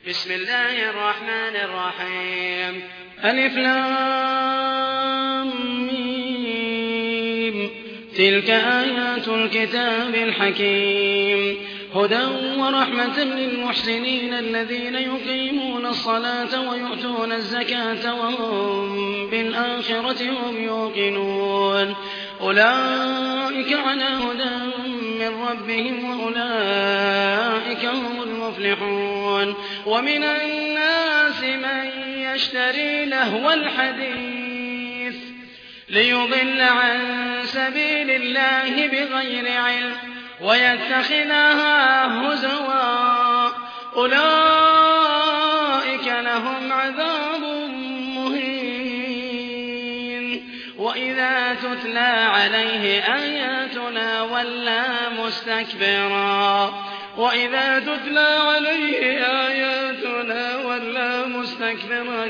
بسم الله الرحمن الرحيم ألف لام ميم تلك آيات الكتاب الحكيم هدى ورحمة للمحسنين الذين يقيمون الصلاة ويؤتون الزكاة وهم بالآخرة هم يوقنون أولئك على هدى من ربهم وأولئك هم المفلحون ومن الناس من يشتري لهو الحديث ليضل عن سبيل الله بغير علم ويتخذها هزوا أولئك لهم عذاب مهين وإذا تتلى عليه آياتنا ولى مستكبرا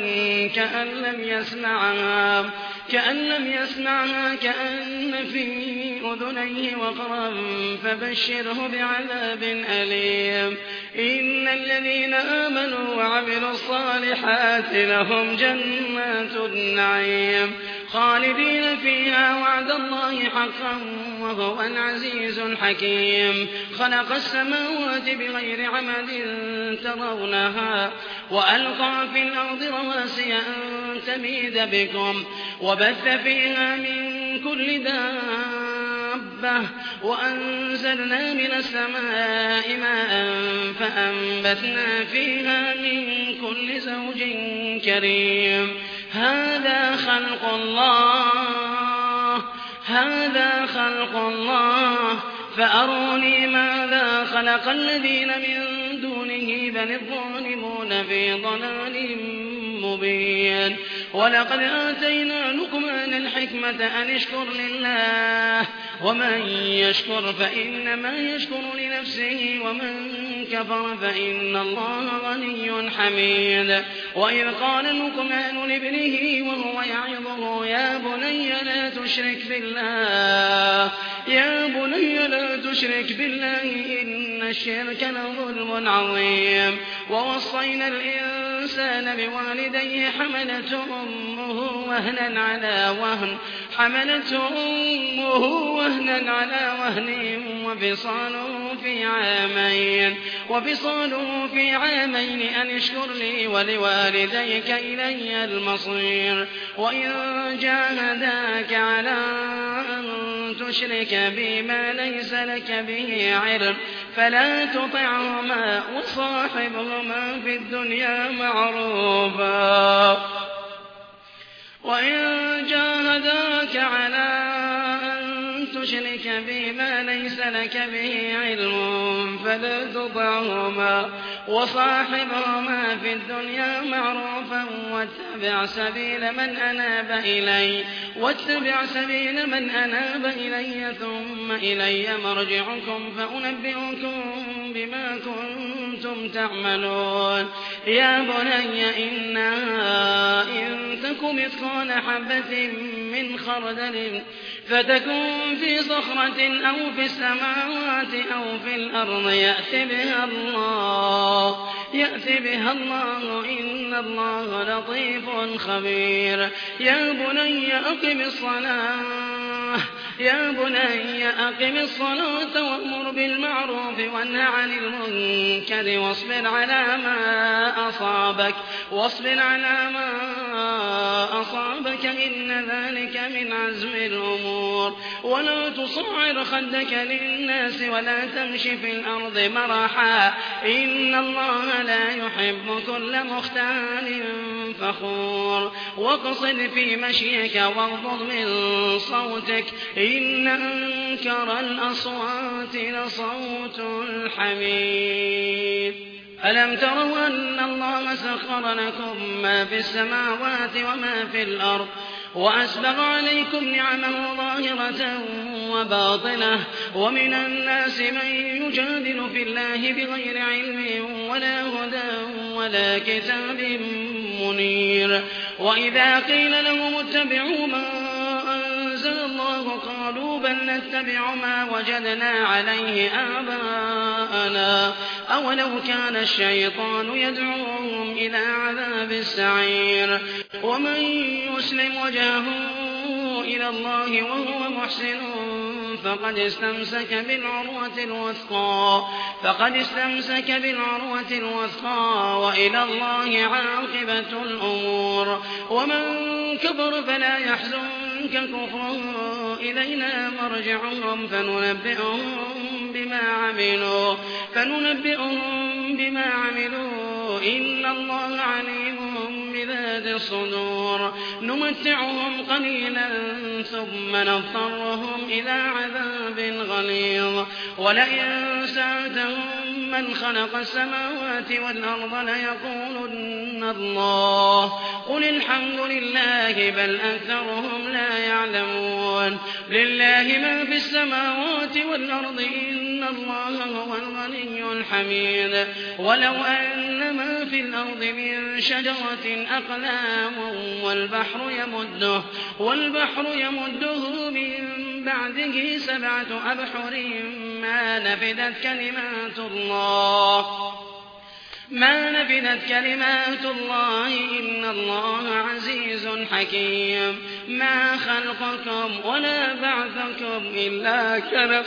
كأن لم يسمعها كأن في أذنيه وقرا فبشره بعذاب أليم إن الذين آمنوا وعملوا الصالحات لهم جنات النعيم خالدين فيها وعد الله حقا وهو العزيز الحكيم خلق السماوات بغير عمد ترونها وألقى في الأرض رواسي أن تميد بكم وبث فيها من كل دابة وأنزلنا من السماء ماء فأنبتنا فيها من كل زوج كريم هذا خلق الله فأروني ماذا خلق الذين من دونه بل الظالمون في ضلال مبين ولقد آتينا لقمان الحكمة أن اشكر لله ومن يشكر فإنما يشكر لنفسه ومن كفر فإن الله غني حميد وإذ قال لقمان لابنه وهو يعظه يا بني لا تشرك بالله إن الشرك لظلم عظيم ووصينا الإنسان بوالديه حملته أمه وهنا على وهن وفصاله في عامين أن اشكر لي ولوالديك إلي المصير وإن جاهداك على أن تشرك بي ما ليس لك به علم فلا تطعهما وصاحبهما في الدنيا معروفا وإن جاهداك على أن تشرك بي ما ليس لك به علم فلا تطعهما وصاحبهما في الدنيا معروفا واتبع سبيل من أناب إلي ثم إلي مرجعكم فأنبئكم بما كنتم تعملون يا بني إنها إن تك مثقال حبة من خردل فتكن في صخرة أو في السماوات أو في الأرض يأت بها الله إن الله لطيف خبير يا بني أقم الصلاة وأمر بالمعروف وانه عن المنكر واصبر على ما أصابك إن ذلك من عزم الأمور ولا تصعر خدك للناس ولا تمش في الأرض مرحا إن الله لا يحب كل مختال فخور واقصد في مشيك واغضض من صوتك إن أنكر الأصوات لصوت الحمير ألم تروا أن الله سخر لكم ما في السماوات وما في الأرض وأسبغ عليكم نعمه ظاهرة وباطنة ومن الناس من يجادل في الله بغير علم ولا هدى ولا كتاب منير وإذا قيل لهم اتبعوا ما أنزل الله قالوا قالوا بل نتبع ما وجدنا عليه آباءنا أولو كان الشيطان يدعوهم إلى عذاب السعير ومن يسلم وجهه إلى الله وهو محسن فقد استمسك بالعروة الوثقى وإلى الله عاقبة الأمور ومن كفر فلا يحزنك كفره إلينا مرجعهم فننبئهم بما عملوا إن الله عليم بذات الصدور نمتعهم قليلا ثم نضطرهم إلى عذاب غليظ ولئن سألتهم من خلق السماوات والأرض ليقولن الله قل الحمد لله بل أكثرهم لا يعلمون لله ما في السماوات والأرض إن الله هو الغني الحميد ولو أن ما في الأرض من شجرة أقلام والبحر يمده من بعده 7 أبحر ما نفدت كلمات الله إن الله عزيز حكيم ما خلقكم ولا بعثكم إلا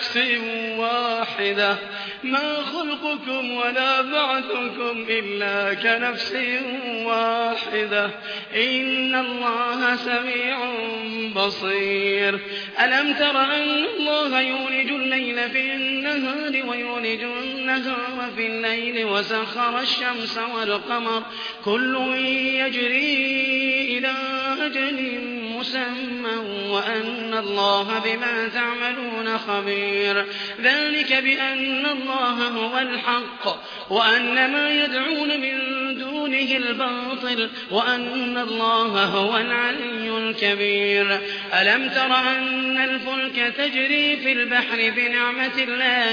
كنفس واحدة إن الله سميع بصير ألم تر أن الله يولج الليل في النهار ويولج النهار في الليل وسخر الشمس والقمر كل يجري إلى أجل مسمى وأن الله بما تعملون خبير ذلك بأن الله هو الحق وأن ما يدعون من دونه الباطل وأن الله هو العلي الكبير ألم تر أن الفلك تجري في البحر بنعمة الله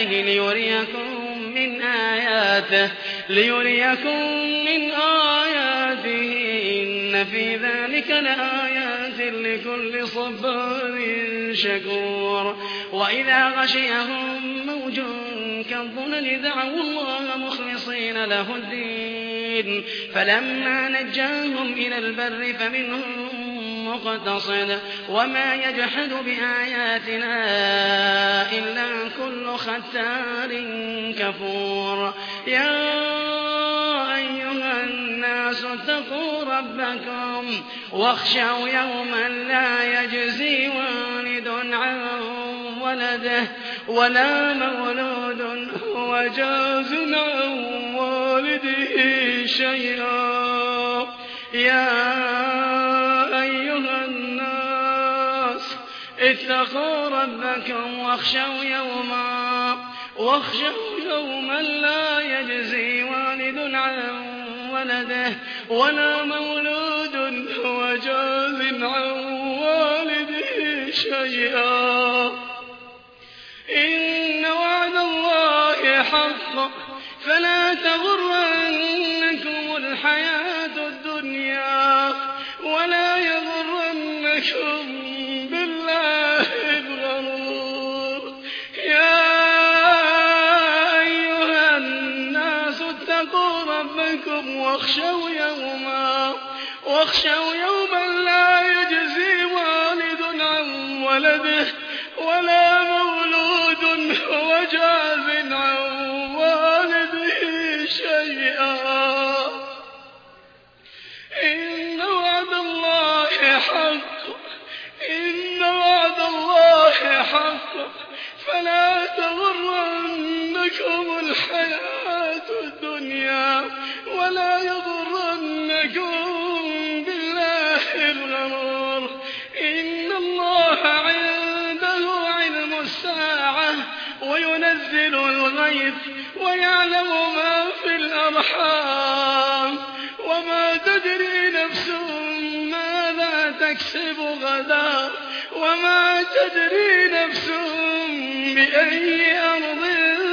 ليريكم من آياته إن في ذلك لآيات لكل صبار شكور وإذا غشيهم موج كالظلل دعوا الله مخلصين له الدين فلما نجاهم إلى البر فمنهم مقتصد وما يجحد بآياتنا إلا كل ختار كفور يا أيها الناس اتقوا ربكم واخشوا يوما لا يجزي والد عن ولده ولا مولود هو جاز عن والده شيئا يا أيها الناس اتقوا ربكم واخشوا يوما لا يجزي والد عن ولده ولا مولود هو جاز عن والده شيئا إن وعد الله حق فلا تغرنكم الحياة الدنيا ولا يغرنكم بالله الغرور يا أيها الناس اتقوا ربكم واخشوا يوما لا يجزي والد عن ولده ولا مولود هو جاز عن والده شيئا إن وعد الله حق فلا تغرنكم الحياة الدنيا ولا يغرنكم بالله الغرور إن الله عنده علم الساعة وينزل الغيث ويعلم ما في الأرحام وما تدري نفس ماذا تكسب غدا وما تدري نفس بأي أرض